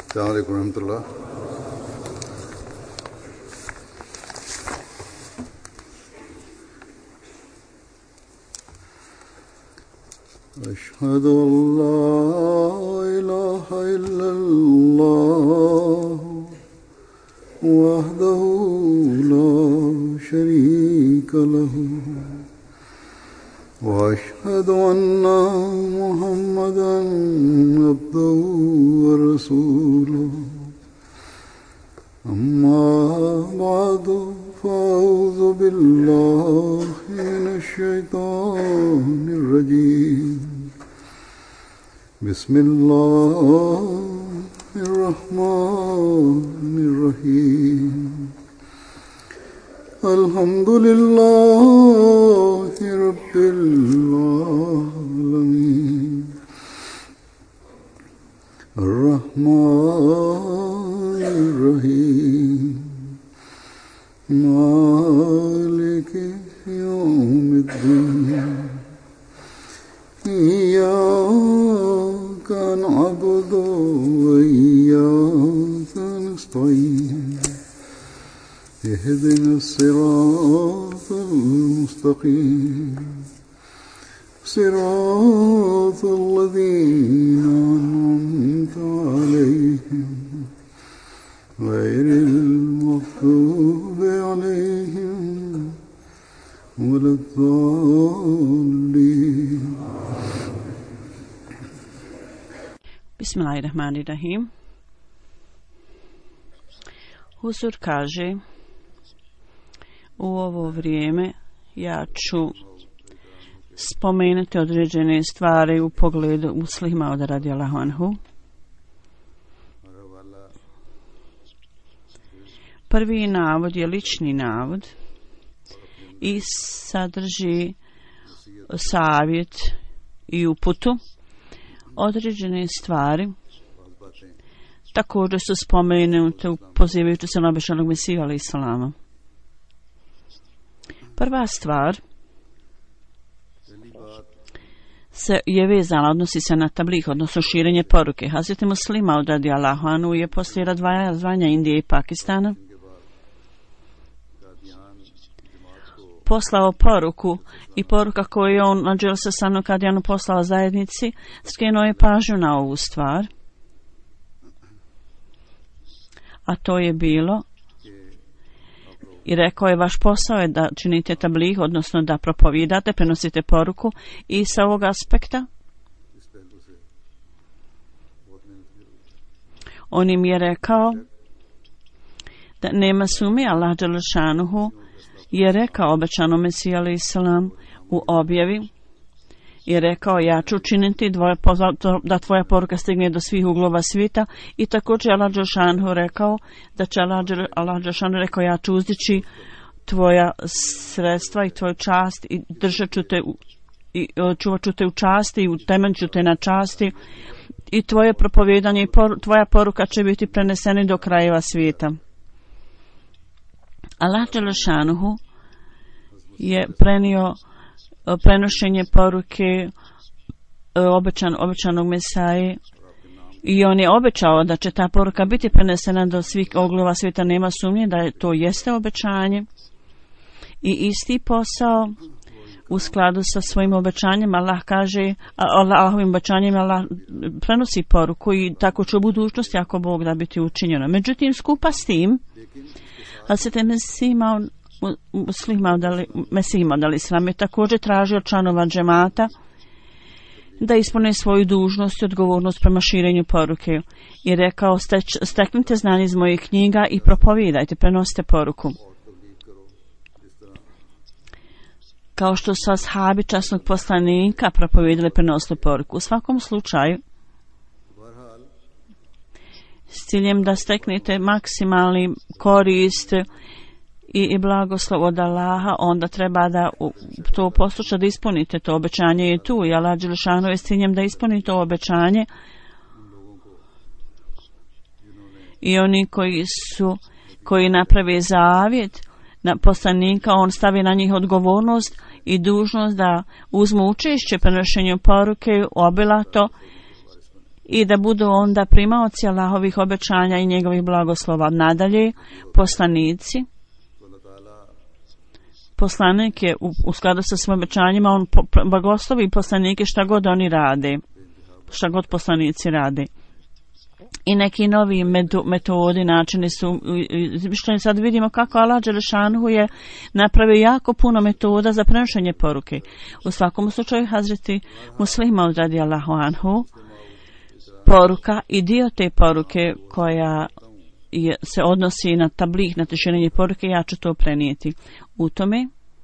السلام عليكم ورحمة الله. أشهد أن لا إله إلا الله وحده لا شريك له وأشهد أن محمدا عبده ورسوله أما بعد فأعوذ بالله من الشيطان الرجيم بسم الله الرحمن الرحيم الحمد لله رب العالمين الرحمن الرحيم مالك يوم الدين إياك نعبد وإياك نستعين اهدنا الصراط المستقيم صراط الذين أنعمت عليهم غير المغضوب عليهم ولا الضالين. Bismillahirrahmanirrahim. Huzur kaže: u ovo vrijeme ja ću spomenuti određene stvari u pogledu muslima od radijallahu anhu. Prvi navod je lični navod i sadrži savjet i uputu. Određene stvari također su spomenute pozivajući se na obećanog Mesiju alejhi selama. Prva stvar je vezana, odnosi se na tabligh, odnosno širenje poruke. Hazreti Muslima od radijallahu anhu je poslije razdvajanja Indije i Pakistana poslao poruku i poruka koju je on nađel se sa Kadijanu poslao zajednici, skrenuo je pažnju na ovu stvar, a to je bilo i rekao je: vaš posao je da činite tabligh, odnosno da propovijedate, prenosite poruku. I sa ovog aspekta on im je rekao da nema sumnje, Allah dželle šanuhu je rekao obećanom Mesiji alejhi selam u objavi i rekao: ja ću učiniti da tvoja poruka stigne do svih uglova svijeta. I također Allah dželle šanuhu rekao da će Allah dželle šanuhu rekao: ja ću uzdići tvoja sredstva i tvoju čast i držat ću te i čuvat ću te u časti i utemeljit ću te na časti i tvoje propovijedanje i tvoja poruka će biti preneseni do krajeva svijeta. Allah dželle šanuhu je prenio prenošenje poruke obećanog Mesaje i on je obećao da će ta poruka biti prenesena do svih uglova svijeta. Nema sumnje da to jeste obećanje i isti posao u skladu sa svojim obećanjem Allah kaže, Allahovim obećanjem Allah prenosi poruku i tako će u budućnosti ako Bog da biti učinjeno. Međutim, skupa s tim Hazreti Mesih alejhi selam je također tražio od članova džemata da ispune svoju dužnost i odgovornost prema širenju poruke i rekao: steknite znanje iz mojih knjiga i propovijedajte, prenosite poruku. Kao što su ashabi časnog poslanika propovijedali, prenosili poruku. U svakom slučaju, s ciljem da steknete maksimalni korist i blagoslov od Allaha, onda treba da to posluša, da ispunite to obećanje. Je tu i Allah dželle šanuhu je s ciljem da ispuni to obećanje. I oni koji naprave zavjet na poslanika, on stavi na njih odgovornost i dužnost da uzmu učešće prenošenju poruke obilato i da budu onda primaoci Allahovih obećanja i njegovih blagoslova. Nadalje, poslanici, poslanik je u skladu sa svojim obećanjima, on blagoslovi poslanike šta god oni rade, šta god poslanici rade. I neki novi metodi, načini su izmišljeni. Sad vidimo kako Allah Đelešanuhu je napravio jako puno metoda za prenošenje poruke. U svakom slučaju Hazreti Muslima radijallahu anhu, poruka i dio te poruke koja se odnosi na tablih, na širenje poruke, ja ću to prenijeti. U tome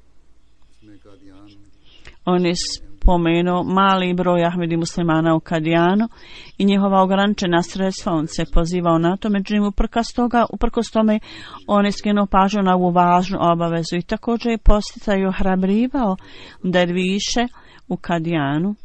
on je spomenuo mali broj Ahmedi muslimana u Kadijanu i njihova ograničena sredstva, on se pozivao na to, međutim uprkos tome on je skinuo pažnju na ovu važnu obavezu i također je posticao ohrabrivao derviše u Kadijanu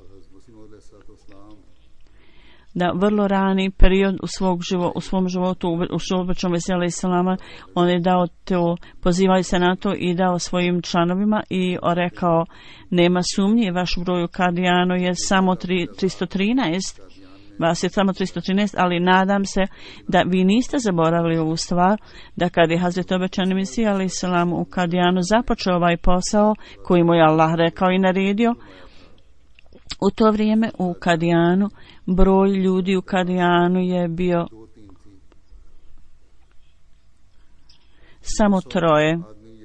da vrlo rani period u svom životu u šubećom vesela islama on je dao to, pozivali se na to i dao svojim članovima i rekao, nema sumnje, vaš broj u Kadijanu je samo 313, vas je samo 313, ali nadam se da vi niste zaboravili ovu stvar, da kad je Hazret obećani Mesija alejhi selam u Kadijanu započeo ovaj posao koji mu je Allah rekao i naredio, u to vrijeme u Kadijanu broj ljudi u Kadijanu je bio samo 3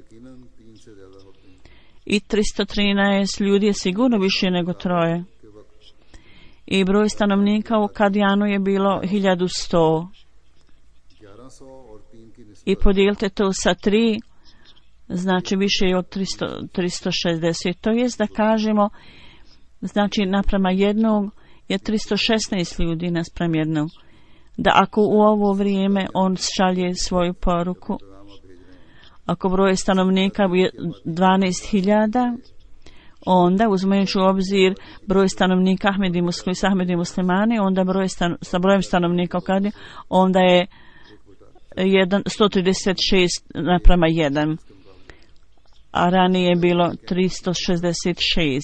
i 313 ljudi je sigurno više nego 3 i broj stanovnika u Kadijanu je bilo 1100 i podijelite to sa 3, znači više je od 360, to jest da kažemo, znači naprema jednog je 316 ljudi naspram jednog. Da ako u ovo vrijeme on šalje svoju poruku, ako broj stanovnika je 12.000, onda uzmejući u obzir broj stanovnika Ahmedi muslimani, onda sa brojem stanovnika u Kadiju, onda je 136 naprema 1, a ranije je bilo 366.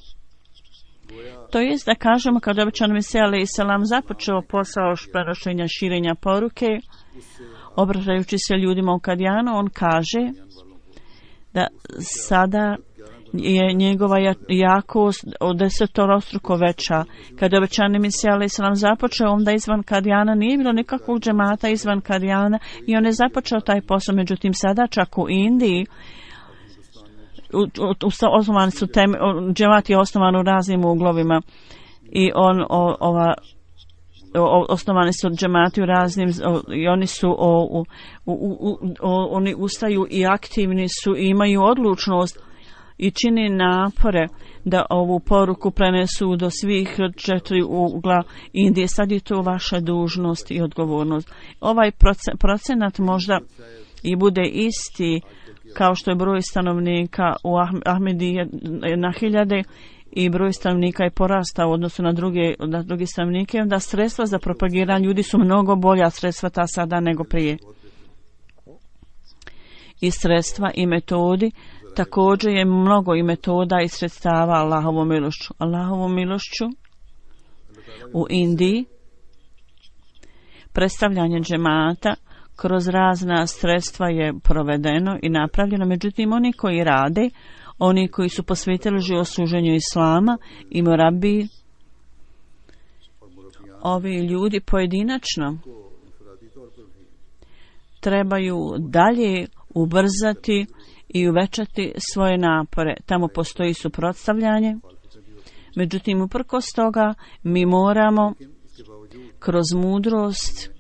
To jest da kažemo kad obećani Mesija alejhi selam započeo posao prenošenja širenja poruke, obraćajući se ljudima u Kadijanu, on kaže da sada je njegova jakost od 10-struko veća. Kad je obećani Mesija alejhi selam započeo, onda izvan Kadijana nije bilo nikakvog džemata izvan Kadijana i on je započeo taj posao. Međutim, sada čak u Indiji osnovani su džemat je osnovan u raznim uglovima i osnovani su džemati u raznim i oni su oni ustaju i aktivni su i imaju odlučnost i čini napore da ovu poruku prenesu do svih 4 ugla Indije. Sad je to vaša dužnost i odgovornost. Ovaj procenat možda i bude isti kao što je broj stanovnika u Ahmedi na 1000 i broj stanovnika je porastao u odnosu na druge stanovnike, onda sredstva za propagiranje ljudi su mnogo bolja sredstva ta sada nego prije. I sredstva i metodi, također je mnogo i metoda i sredstava Allahovom milošću. Allahovom milošću u Indiji predstavljanje džemata kroz razna sredstva je provedeno i napravljeno, međutim oni koji rade, oni koji su posvetili život služenju Islama i murabbi, ovi ljudi pojedinačno trebaju dalje ubrzati i uvećati svoje napore. Tamo postoji suprotstavljanje, međutim uprkos toga mi moramo kroz mudrost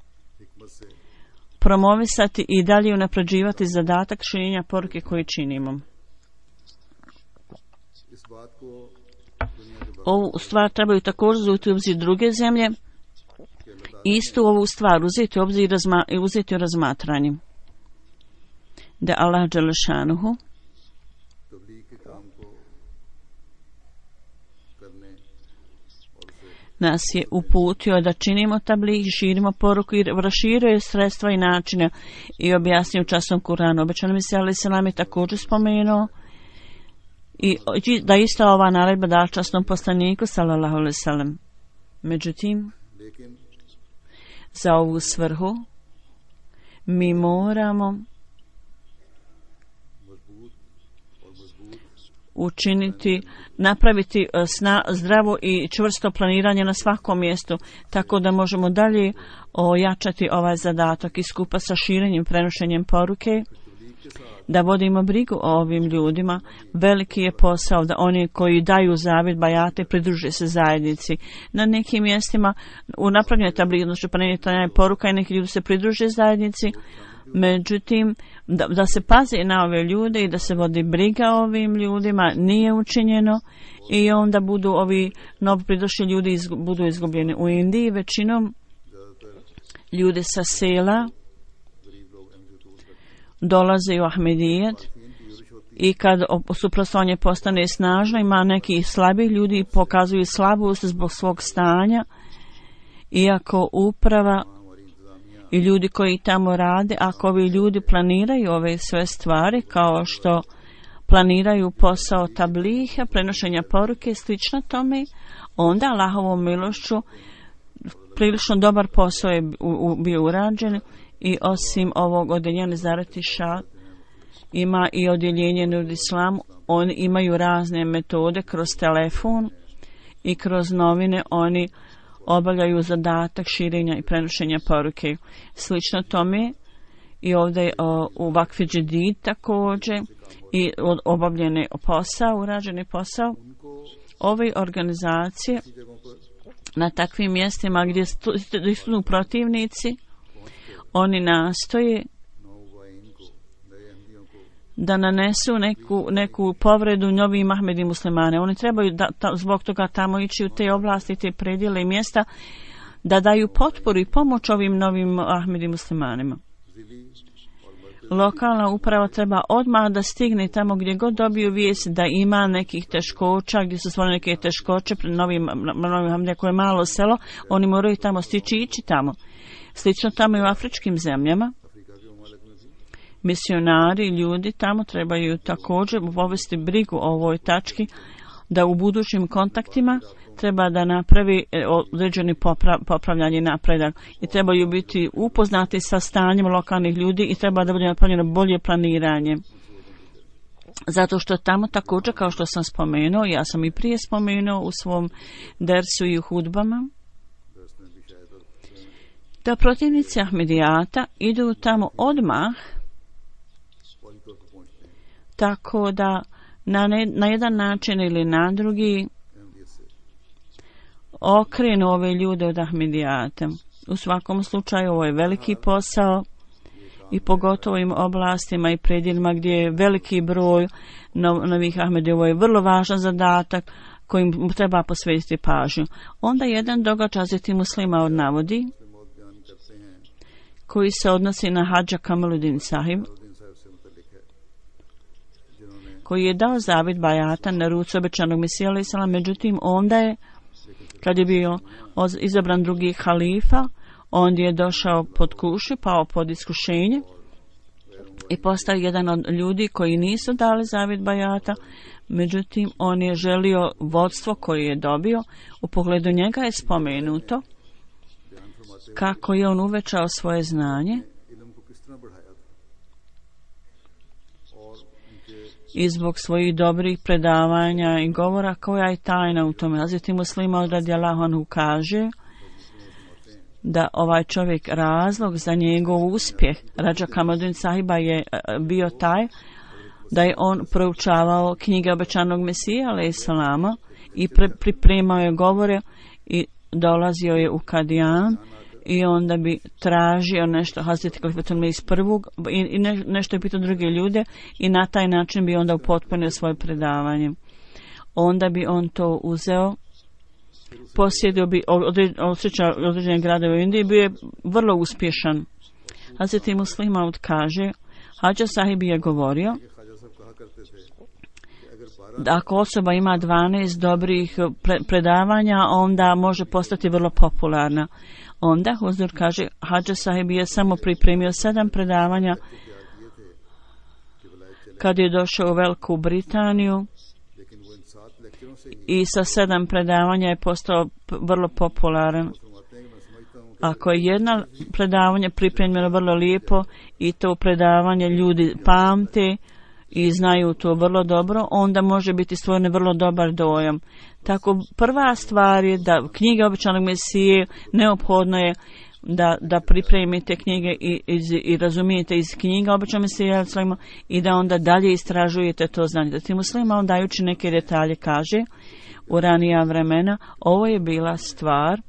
promovisati i dalje unapređivati zadatak širenja poruke koji činimo. Ovu stvar trebaju također uzeti u obzir druge zemlje, istu ovu stvar uzeti u obzir i uzeti u razmatranje. Da Allah Đelešanuhu nas je uputio da činimo tabligh, širimo poruku i raširuje sredstva i načine i objasnio časom Kur'anu. Obećani Mesija alejhi selam je također spomenuo i da ista ova naredba da časnom poslaniku sallallahu alejhi ve sellem. Međutim, za ovu svrhu mi moramo napraviti zdravo i čvrsto planiranje na svakom mjestu, tako da možemo dalje ojačati ovaj zadatak i skupa sa širenjem, prenošenjem poruke, da vodimo brigu o ovim ljudima. Veliki je posao da oni koji daju zavjet bajate pridruže se zajednici. Na nekim mjestima u napravljenoj tabli, znači poruka i neki ljudi se pridruže zajednici, međutim da se pazi na ove ljude i da se vodi briga o ovim ljudima nije učinjeno i onda budu ovi novo pridošli ljudi budu izgubljeni. U Indiji većinom ljudi sa sela dolaze u Ahmedijet i kad suprotstavljanje postane snažno, ima neki slabih ljudi pokazuju slabost zbog svog stanja, iako uprava i ljudi koji tamo rade, ako ovi ljudi planiraju ove sve stvari kao što planiraju posao tabliha, prenošenja poruke, slično tome, onda Allahovom milošću prilično dobar posao je bio urađen. I osim ovog odjeljenja Zarati Šah ima i odjeljenje Nur Islam. Oni imaju razne metode kroz telefon i kroz novine. Oni obavljaju zadatak širenja i prenošenja poruke. Slično tome i ovdje u Vakfi Džedid također i obavljene posao, urađeni posao. Ove organizacije na takvim mjestima gdje su protivnici, oni nastoje da nanesu neku povredu novim Ahmedi muslimane. Oni trebaju zbog toga tamo ići u te oblasti, te predjele i mjesta, da daju potporu i pomoć ovim novim Ahmedi muslimanima. Lokalna uprava treba odmah da stigne tamo gdje god dobiju vijest da ima nekih teškoća, gdje su stvorene neke teškoće pred novim Ahmedija koje je malo selo, oni moraju tamo stići i ići tamo. Slično tamo i u afričkim zemljama. Misionari, ljudi tamo trebaju također povesti brigu o ovoj tački, da u budućim kontaktima treba da napravi određeni popravljanje napredak i trebaju biti upoznati sa stanjem lokalnih ljudi i treba da bude napravljeno bolje planiranje. Zato što tamo također, kao što sam spomenuo, ja sam i prije spomenuo u svom dersu i u hudbama, da protivnici Ahmedijata idu tamo odmah, tako da na jedan način ili na drugi okrenu ove ljude od Ahmedijata. U svakom slučaju ovo je veliki posao i pogotovo im oblastima i predjelima gdje je veliki broj novih Ahmedija. Ovo je vrlo važan zadatak kojim treba posvetiti pažnju. Onda jedan događaj Hazreti Muslima navodi koji se odnosi na Hadža Kamaluddin Sahib, koji je dao zavjet bajata na ruci obećanog Mesija alejhi selam. Međutim, onda je, kad je bio izabran drugi halifa, onda je došao pod kušu, pao pod iskušenje i postao jedan od ljudi koji nisu dali zavjet bajata. Međutim, on je želio vodstvo koje je dobio. U pogledu njega je spomenuto kako je on uvećao svoje znanje i zbog svojih dobrih predavanja i govora, koja je tajna u tome. Hazreti Muslima radijallahu anhu kaže da ovaj čovjek, razlog za njegov uspjeh Hadža Kamaluddin Sahiba je bio taj da je on proučavao knjige obećanog Mesija alejhi selama i pripremao je govore i dolazio je u Kadijan i onda bi tražio nešto Hazreti Kalifatul iz prvog i nešto je pitao druge ljude i na taj način bi onda upotpunio svoje predavanje. Onda bi on to uzeo, posjedio bi određene gradove u Indiji, bio je vrlo uspješan. Hazreti Muslima kaže, Hadža Sahib je govorio da ako osoba ima 12 dobrih predavanja, onda može postati vrlo popularna. Onda Huzur kaže, Hadža Sahib je samo pripremio 7 predavanja kad je došao u Veliku Britaniju i sa 7 predavanja je postao vrlo popularan. Ako je jedno predavanje pripremljeno vrlo lijepo i to predavanje ljudi pamte i znaju to vrlo dobro, onda može biti stvoren vrlo dobar dojam. Tako prva stvar je da knjige obećanog Mesije neophodno je da pripremite knjige i razumijete iz knjiga obećanog Mesije i da onda dalje istražujete to znanje. Da ti muslima on dajući neke detalje kaže u ranija vremena ovo je bila stvar.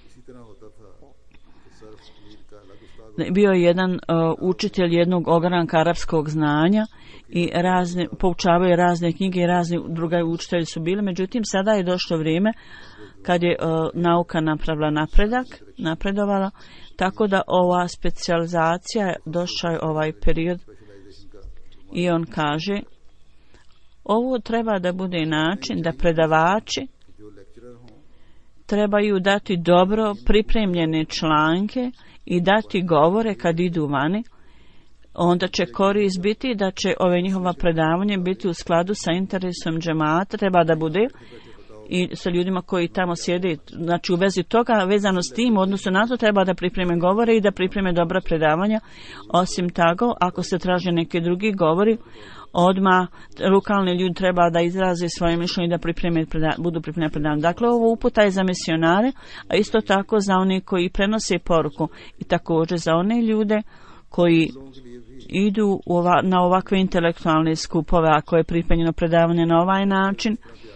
Bio je jedan učitelj jednog ogranka arapskog znanja i poučavaju razne knjige i razni drugi učitelji su bili. Međutim, sada je došlo vrijeme kad je nauka napravila napredovala, tako da ova specijalizacija došao je ovaj period i on kaže ovo treba da bude način da predavači trebaju dati dobro pripremljene članke i dati govore kad idu vani, onda će korist biti da će ove njihova predavanje biti u skladu sa interesom džemata, treba da bude i sa ljudima koji tamo sjede, znači u vezi toga vezano s tim, odnosno na to treba da pripreme govore i da pripreme dobra predavanja. Osim toga, ako se traže neki drugi govori, odmah lokalni ljudi treba da izraze svoje mišljenje i da budu pripremljeni predavanja. Dakle, ovo uputa je za misionare, a isto tako za one koji prenose poruku i također za one ljude koji idu na ovakve intelektualne skupove, ako je pripremljeno predavanje na ovaj način,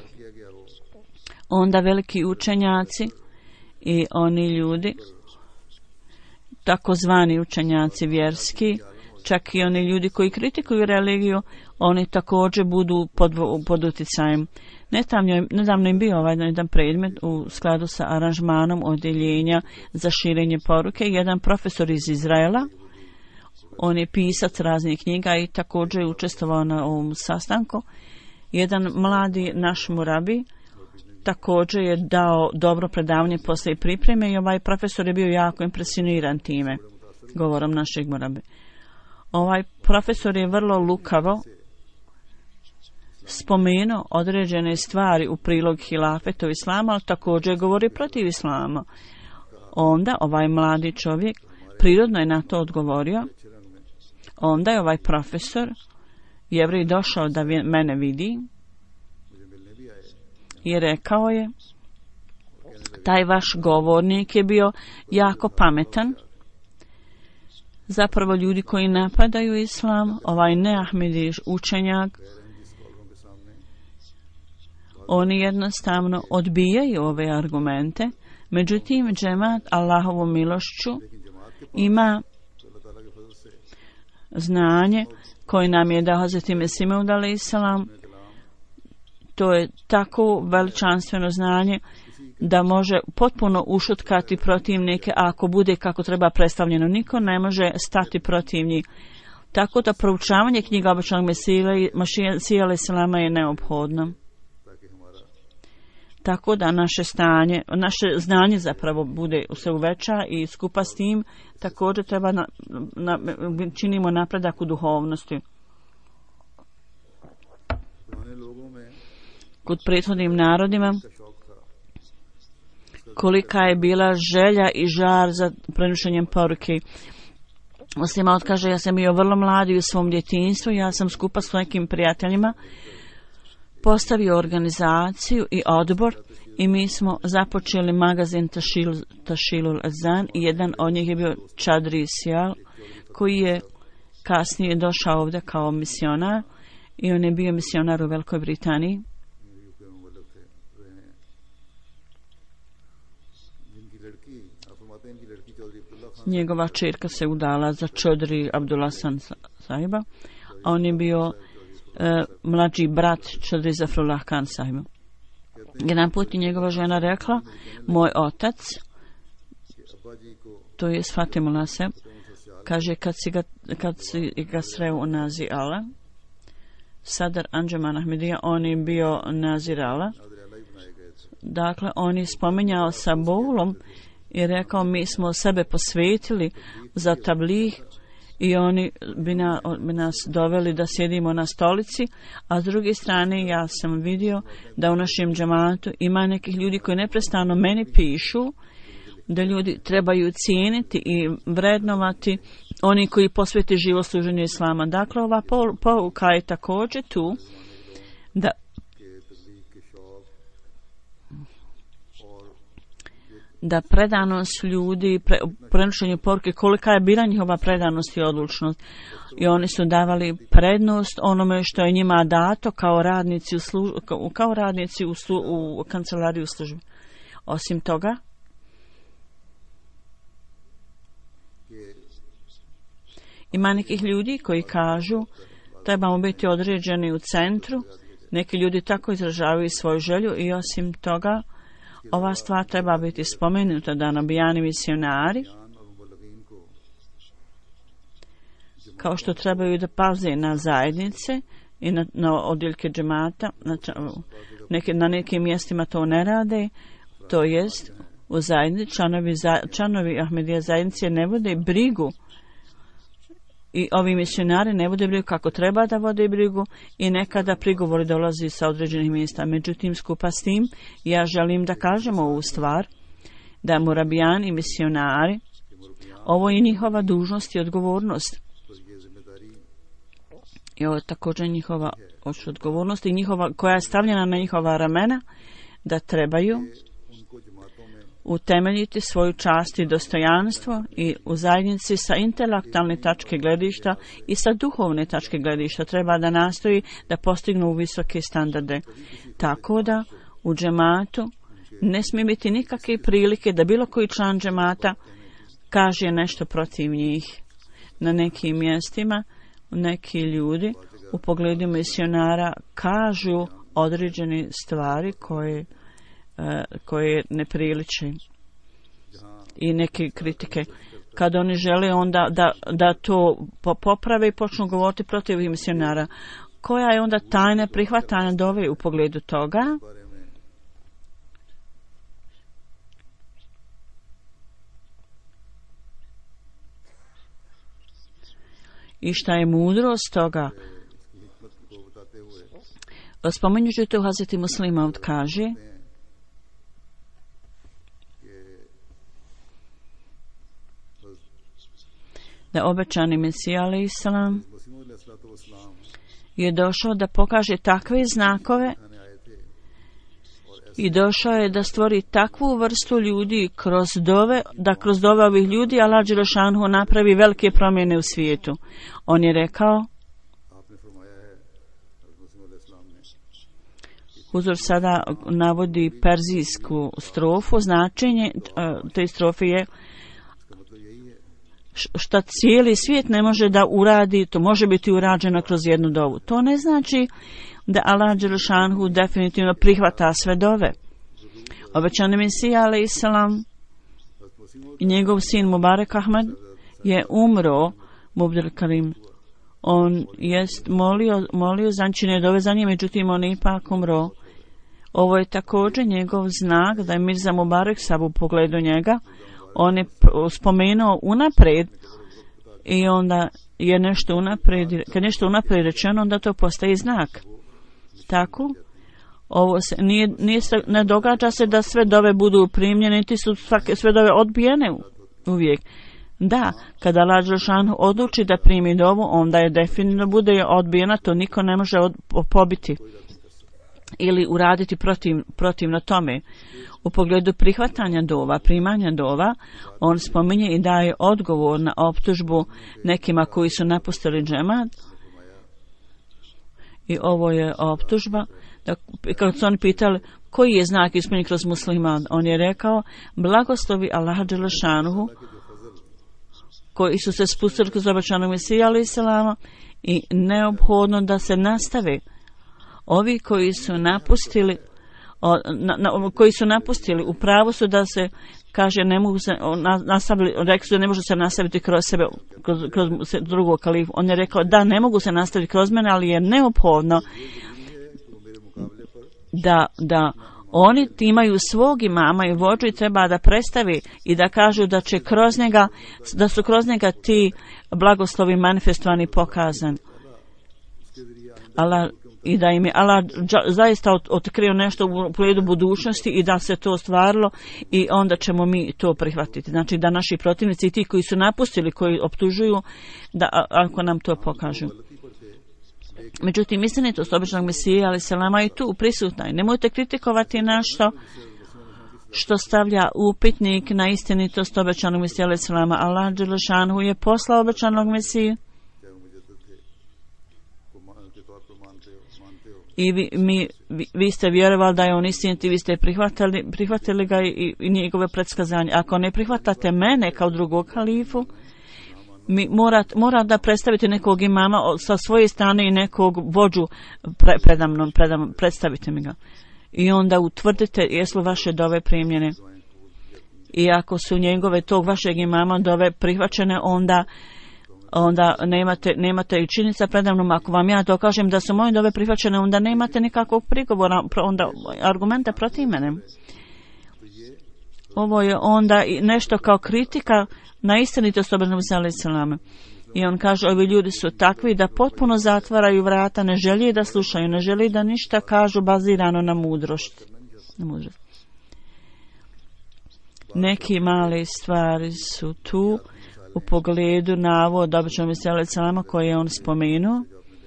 onda veliki učenjaci i oni ljudi, takozvani učenjaci vjerski, čak i oni ljudi koji kritikuju religiju, oni također budu pod utjecajem. Nedavno je bio jedan predmet u skladu sa aranžmanom odjeljenja za širenje poruke. Jedan profesor iz Izraela, on je pisac raznih knjiga i također je učestvovao na ovom sastanku. Jedan mladi naš murabi također je dao dobro predavanje poslije pripreme i ovaj profesor je bio jako impresioniran time, govorom našeg murabi. Ovaj profesor je vrlo lukavo spomenuo određene stvari u prilog hilafetu islama, ali također govori protiv islama. Onda ovaj mladi čovjek prirodno je na to odgovorio. Onda je ovaj profesor Jevrij došao da mene vidi i rekao je, taj vaš govornik je bio jako pametan. Zapravo ljudi koji napadaju islam, ovaj neahmedi učenjak, oni jednostavno odbijaju ove argumente. Međutim, džemat Allahovom milošću ima znanje koje nam je dao Hazreti Mesih Maud alejhi selam. To je tako veličanstveno znanje da može potpuno ušutkati protivnike, a ako bude kako treba predstavljeno, niko ne može stati protiv njih. Tako da proučavanje knjiga obećanog Mesija alejhi selama je neophodno. Tako da naše znanje zapravo bude se uveća i skupa s tim također treba činimo napredak u duhovnosti. Kod prethodnim narodima kolika je bila želja i žar za prenošenjem poruke. Musliman kaže, ja sam bio vrlo mladi u svom djetinjstvu, ja sam skupa s nekim prijateljima postavio organizaciju i odbor i mi smo započeli magazin Tashilul Azan i jedan od njih je bio Čadri Sijal koji je kasnije došao ovdje kao misionar i on je bio misionar u Velikoj Britaniji. Njegova čerka se udala za Čodri Abdulasan sahiba, a on je bio mlađi brat Čodri Zafrullah Khan sahiba. Jedan put je njegova žena rekla, moj otac, to je Fatimullah se, kaže kad si ga sreo u Nazi Allah, Sadar Anđeman Ahmedija, on je bio Nazir Allah. Dakle, on je spominjao sa bolom i rekao, mi smo sebe posvetili za tablih i oni bi nas doveli da sjedimo na stolici, a s druge strane ja sam vidio da u našem džematu ima nekih ljudi koji neprestano meni pišu da ljudi trebaju cijeniti i vrednovati oni koji posvete život služenju islama. Dakle, ova pouka je također tu da predanost ljudi, prenošenju poruke, kolika je bila njihova predanost i odlučnost. I oni su davali prednost onome što je njima dato kao radnici u kancelariji u službi. Osim toga, ima nekih ljudi koji kažu trebamo biti određeni u centru. Neki ljudi tako izražavaju svoju želju i osim toga ova stvar treba biti spomenuta da nabijani misionari kao što trebaju da paze na zajednice i na odjeljke džemata, na nekim mjestima to ne rade, to jest u zajednici članovi Ahmedija zajednice ne vode brigu i ovi misionari ne vode brigu kako treba da vode brigu i nekada prigovori dolazi sa određenih mjesta. Međutim, skupa s tim, ja želim da kažem ovu stvar, da murabijani i misionari, ovo je njihova dužnost i odgovornost. I ovo je također njihova odgovornost i njihova, koja je stavljena na njihova ramena, da trebaju utemeljiti svoju čast i dostojanstvo i u zajednici sa intelektualne tačke gledišta i sa duhovne tačke gledišta treba da nastoji da postignu visoke standarde. Tako da u džematu ne smije biti nikakve prilike da bilo koji član džemata kaže nešto protiv njih. Na nekim mjestima neki ljudi u pogledu misionara kažu određene stvari koje ne priliče i neke kritike. Kad oni žele onda da to poprave i počnu govoriti protiv misionara. Koja je onda tajna prihvatanja dove u pogledu toga? I šta je mudrost toga? Spominjući to Hazreti Muslima kaže da obećani Mesija alejhi selam je došao da pokaže takve znakove i došao je da stvori takvu vrstu ljudi da kroz dove ovih ljudi Allah dželešanu napravi velike promjene u svijetu. On je rekao, Huzur sada navodi perzijsku strofu, značenje te strofe je šta cijeli svijet ne može da uradi, to može biti urađeno kroz jednu dovu. To ne znači da Allah dželešanu definitivno prihvata sve dove. Obećani Mesija alejhi selam i njegov sin Mubarek Ahmed je umro, Mubdel Karim. On jest molio zančine dove za njim, međutim on je ipak umro. Ovo je također njegov znak da je Mirza Mubarek Sab u pogledu njega. On je spomenuo unaprijed i onda je nešto unaprijed, kad nešto unaprijed rečeno, onda to postaje znak. Tako, ovo se ne događa se da sve dove budu primljene, niti su sve dove odbijene uvijek. Da, kada Allah dželešanu odluči da primi dovu, onda je definitivno bude odbijena, to niko ne može pobiti ili uraditi protivno tome. U pogledu prihvatanja dova, primanja dova, on spominje i daje odgovor na optužbu nekima koji su napustili džemat. I ovo je optužba. Kad su oni pitali koji je znak ispunjen kroz muslima, on je rekao blagoslovi Allaha dželešanuhu koji su se spustili kroz obećanog Mesija alejhi selama i neophodno da se nastave. Ovi koji su napustili u pravu su da se kaže ne mogu se nastaviti, rekli su da ne može se nastaviti kroz sebe, kroz drugog kalifu. On je rekao da ne mogu se nastaviti kroz mene, ali je neophodno da Oni imaju svog imama i vođu i treba da predstavi i da kažu da će kroz njega, da su kroz njega ti blagoslovi manifestovani, pokazani. I da im je Allah zaista otkrio nešto u pogledu budućnosti i da se to ostvarilo i onda ćemo mi to prihvatiti. Znači da naši protivnici i ti koji su napustili, koji optužuju, da ako nam to pokažu. Međutim, istinitost običnog Mesije, ali selama i tu prisutna. Nemojte kritikovati nešto što stavlja upitnik na istinitost obećanog Mesije, ali selama. Allah dželešanu je poslao obećanog Mesiju. I vi ste vjerovali da je on istinit i vi ste prihvatili ga i njegove predskazanje. Ako ne prihvatate mene kao drugog halifu, mora da predstavite nekog imama sa svoje strane i nekog vođu predamnom, predstavite mi ga. I onda utvrdite jesu vaše dove primljene. I ako su njegove tog vašeg imama dove prihvaćene, onda nemate i činjenica predamnom. Ako vam ja dokažem da su moje dove prihvaćene, onda nemate nikakvog prigovora, onda argumenta protiv mene. Ovo je onda nešto kao kritika na istinitost obećanog Mesije alejhi selam. I on kaže, ovi ljudi su takvi da potpuno zatvaraju vrata, ne želi da slušaju, ne želi da ništa kažu bazirano na mudrosti. Neki male stvari su tu u pogledu navoda obećanog Mesije alejhi selam koje je on spomenuo.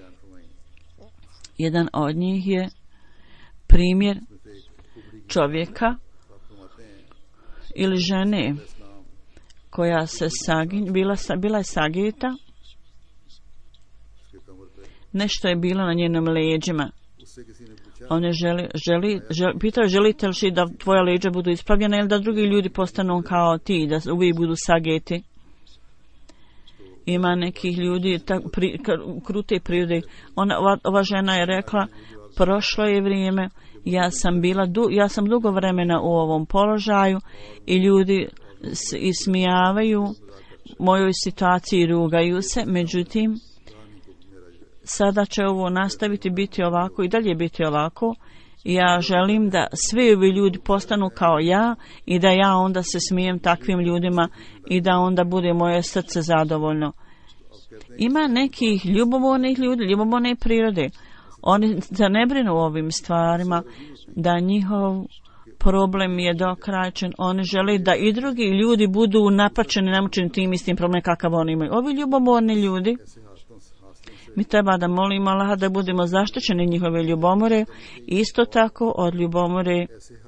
Jedan od njih je primjer čovjeka ili žene koja se bila je sagita, nešto je bilo na njenom leđima. On je pitao, želite li da tvoja leđa budu ispravljena ili da drugi ljudi postanu kao ti, da uvijek budu sageti. Ima nekih ljudi krute prirode. Ova žena je rekla, prošlo je vrijeme, ja sam dugo vremena u ovom položaju i ljudi ismijavaju mojoj situaciji i rugaju se, međutim sada će ovo nastaviti biti ovako i dalje biti ovako. Ja želim da svi ovi ljudi postanu kao ja i da ja onda se smijem takvim ljudima i da onda bude moje srce zadovoljno. Ima nekih ljubomornih ljudi, ljubomorne prirode. Oni se ne brinu o ovim stvarima, da njihov problem je dokrajčen. Oni žele da i drugi ljudi budu napačeni, namučeni tim istim problemom kakav oni imaju. Ovi ljubomorni ljudi, mi treba da molimo Allaha da budemo zaštićeni njihove ljubomore, isto tako od ljubomore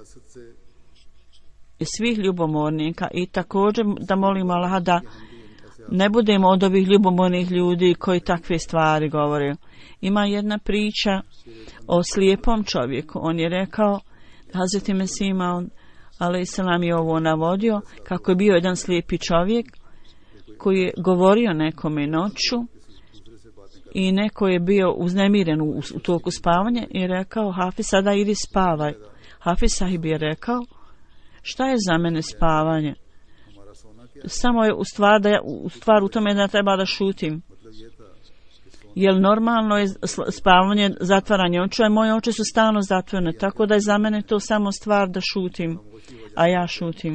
svih ljubomornika i također da molimo Allaha da ne budemo od ovih ljubomornih ljudi koji takve stvari govore. Ima jedna priča o slijepom čovjeku. On je rekao, Hazreti Mesih alejhi selam je ovo navodio, kako je bio jedan slijepi čovjek koji je govorio nekome noću i neko je bio uznemiren u toku spavanja i rekao, Hafiz, sada idi spavaj. Hafiz sahib je rekao, šta je za mene spavanje? Samo je stvar u tome da treba da šutim. Jer normalno je spavanje, zatvaranje očiju, a moje oči su stalno zatvorene, tako da je za mene to samo stvar da šutim, a ja šutim.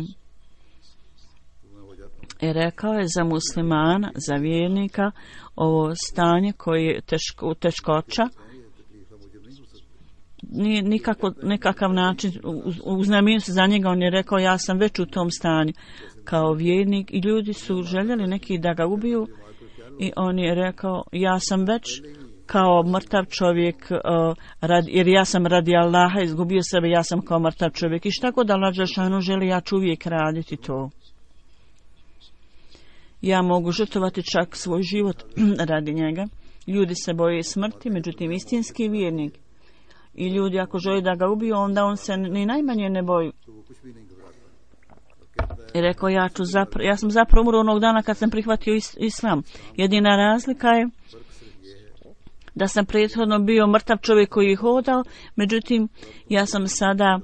I rekao je za muslimana, za vjernika, ovo stanje koje je teškoća, nije nekakav način, uznemirio se za njega, on je rekao, ja sam već u tom stanju kao vjernik i ljudi su željeli neki da ga ubiju i on je rekao, ja sam već kao mrtav čovjek, jer ja sam radi Allaha izgubio sebe, ja sam kao mrtav čovjek i šta god Allah dželešanu želi, ja ću uvijek raditi to. Ja mogu žrtvovati čak svoj život radi njega. Ljudi se boje smrti, međutim istinski vjernik i ljudi ako želi da ga ubiju, onda on se ni najmanje ne boji. I rekao, ja sam zapravo umro onog dana kad sam prihvatio islam. Jedina razlika je da sam prethodno bio mrtav čovjek koji je hodao, međutim ja sam sada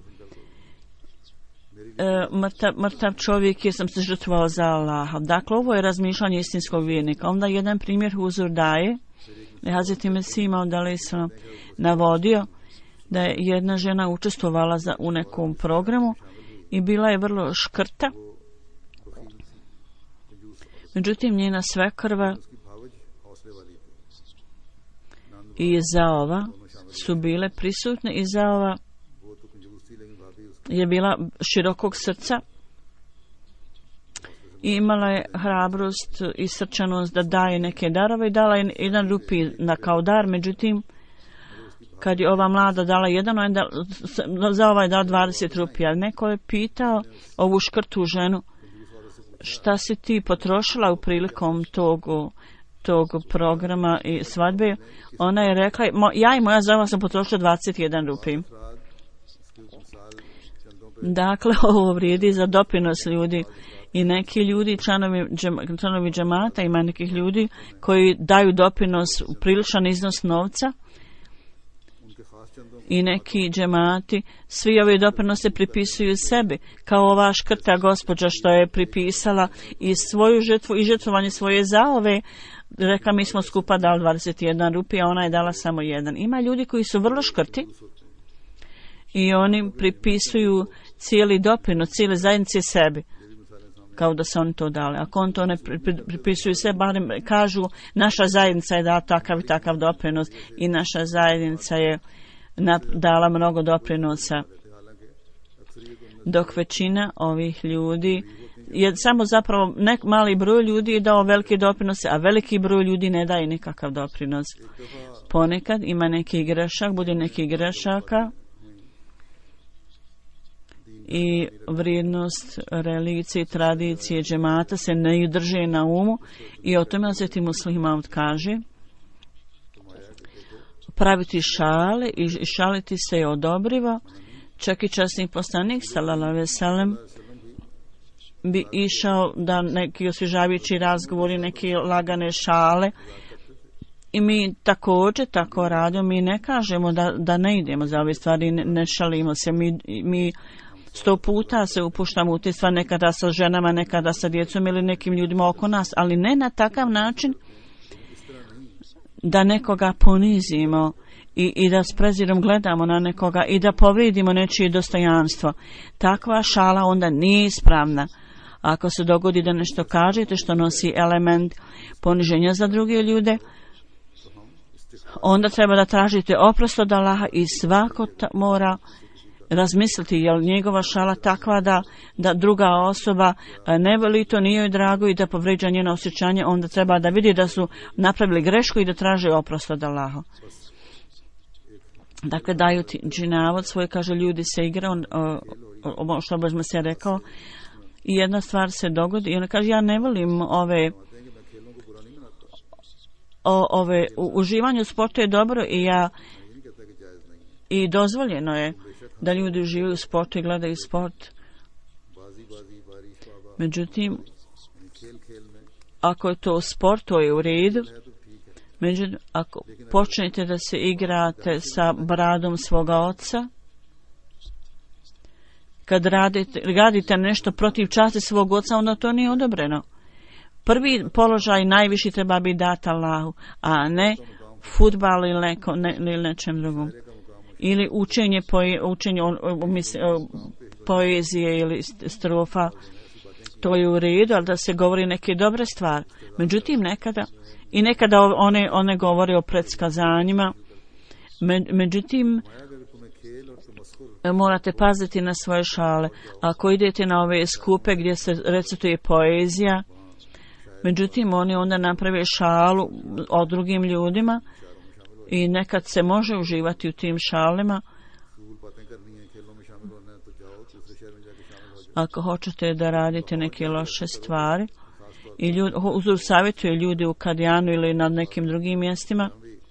mrtav čovjek jer sam se žrtvovao za Allaha. Dakle, ovo je razmišljanje istinskog vjernika. Onda jedan primjer Huzur daje, Hazreti Mesih alejhi selam navodio da je jedna žena učestvovala u nekom programu i bila je vrlo škrta. Međutim, njena svekrva i zaova su bile prisutne i zaova je bila širokog srca i imala je hrabrost i srčanost da daje neke darove i dala je 1 rupi kao dar. Međutim, kad je ova mlada dala 1, za ovaj dao 20 rupija. Neko je pitao ovu škrtu ženu, šta si ti potrošila u prilikom tog programa i svadbe? Ona je rekla, ja i moja zava sam potrošila 21 rupi. Dakle, ovo vrijedi za doprinos ljudi. I neki ljudi, članovi džemata, ima nekih ljudi koji daju doprinos u priličan iznos novca i neki džemati, svi ovi doprinose pripisuju sebi, kao ova škrta gospođa što je pripisala i svoju žrtvu i žrtvovanje svoje zaove, rekla mi smo skupa dali 21 rupija, ona je dala samo 1. Ima ljudi koji su vrlo škrti i oni pripisuju cijeli doprinos, cijele zajednice sebi, kao da su oni to dali. Ako on to ne pripisuju se, barem kažu naša zajednica je dala takav i takav doprinos i naša zajednica je dala mnogo doprinosa. Dok većina ovih ljudi je samo zapravo mali broj ljudi je dao velike doprinose, a veliki broj ljudi ne daje nikakav doprinos. Ponekad ima neki grešak, bude neki grešaka i vrijednost religije, tradicije, džemata se ne drže na umu i o tome Hazreti Muslih Maud kaže praviti šale i šaliti se je odobrivo. Čak i časni poslanik sallallahu alejhi ve sellem bi išao da neki osvježavajući razgovori, neke lagane šale i mi također tako radimo. Mi ne kažemo da ne idemo za ove stvari, ne šalimo se, mi 100 puta se upuštamo u te stvari, nekada sa ženama, nekada sa djecom ili nekim ljudima oko nas, ali ne na takav način da nekoga ponizimo i da s prezirom gledamo na nekoga i da povrijedimo nečije dostojanstvo. Takva šala onda nije ispravna. Ako se dogodi da nešto kažete što nosi element poniženja za druge ljude, onda treba da tražite oprost od Allaha i svako mora razmisliti je li njegova šala takva da druga osoba ne voli to, nije joj drago i da povređa njeno osjećanje, onda treba da vidi da su napravili grešku i da traže oprost od Allaha. Dakle, daju ti navod svoj, kaže, ljudi se igraju, što Božma se rekao, i jedna stvar se dogodi i ona kaže, ja ne volim ove uživanje u sportu je dobro i dozvoljeno je da ljudi uživaju u sportu i gledaju sport. Međutim, ako je to sport, to je u redu. Međutim, ako počnete da se igrate sa bradom svoga oca, kad radite nešto protiv časti svog oca, onda to nije odobreno. Prvi položaj najviši treba biti dat Allahu, a ne fudbal ili nečem drugom. Ili učenje poezije ili strofa, to je u redu, ali da se govori neke dobre stvari. Međutim, nekada one govore o predskazanjima, međutim, morate paziti na svoje šale. Ako idete na ove skupe gdje se recituje poezija, međutim, oni onda naprave šalu o drugim ljudima i nekad se može uživati u tim šalima. Ako hoćete da radite neke loše stvari i Huzur savjetuje ljudi u Kadijanu ili na nekim drugim mjestima,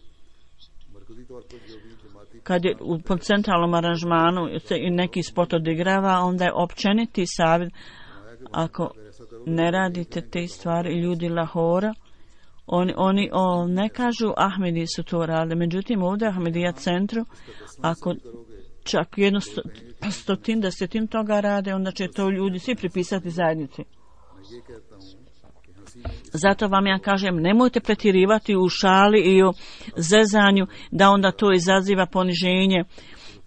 kad je u centralnom aranžmanu i neki sport odigrava, onda je općeniti savjet, ako ne radite te stvari, ljudi Lahora, oni ne kažu Ahmedi su to radili, međutim ovdje u Ahmedija centru, ako čak jedno desetin toga rade, onda će to ljudi svi pripisati zajednici. Zato vam ja kažem, nemojte pretjerivati u šali i u zezanju, da onda to izaziva poniženje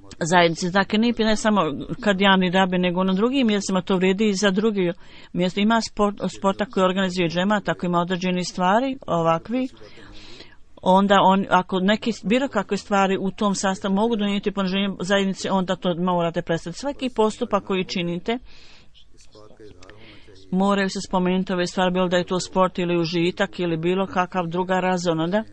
zajednice. Dakle, nije ne samo Kardijan i Rabi, nego na drugim mjestima to vrijedi i za drugi mjesta. Ima sporta koji organizuje džemat, ako ima određeni stvari ovakvi, onda ako neke bilo kakve stvari u tom sastavu mogu donijeti poniženje zajednice, onda to morate prestati. Svaki postupak koji činite moraju se spomenuti ove stvari, bilo da je to sport ili užitak ili bilo kakav druga razon, da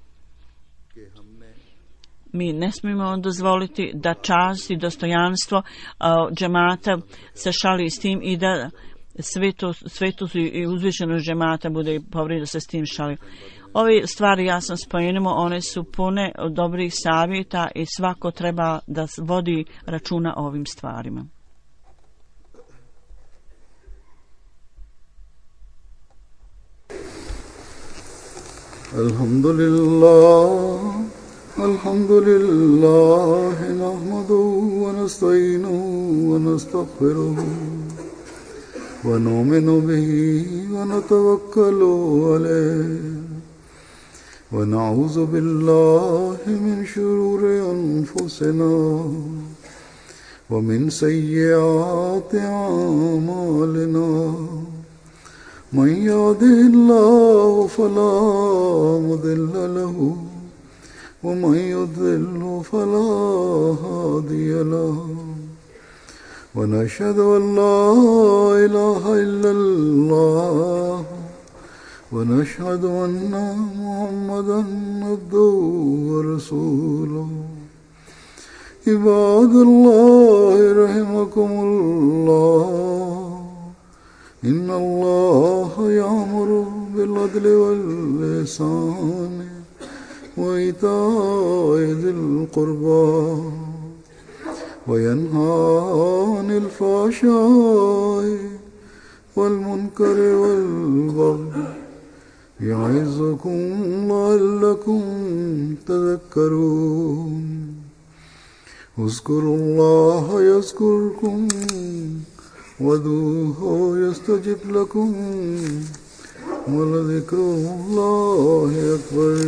mi ne smijemo dozvoliti da čast i dostojanstvo džemata se šali s tim i da svetost i uzvišenost džemata bude povrijeđena se s tim šali. Ove stvari jasno spomenemo, one su pune dobrih savjeta i svako treba da vodi računa o ovim stvarima. Alhamdulillah, nahmaduhu wa nasta'inuhu wa nastaghfiruhu wa nu'minu bihi wa natawakkalu alayhi wa na'udhu billahi min shururi anfusina wa min sayyiati a'malina. من يهده الله فلا مضل له ومن يضلل فلا هادي له ونشهد أن لا إله إلا الله ونشهد أن محمدا عبده ورسوله. عباد الله رحمكم الله، إن الله يأمر بالعدل والإحسان وإيتاء ذي القربى وينهى عن الفحشاء والمنكر والبغي يعظكم لعلكم تذكرون. اذكروا الله يذكركم وادعوه يستجب لكم ولذكر الله أكبر.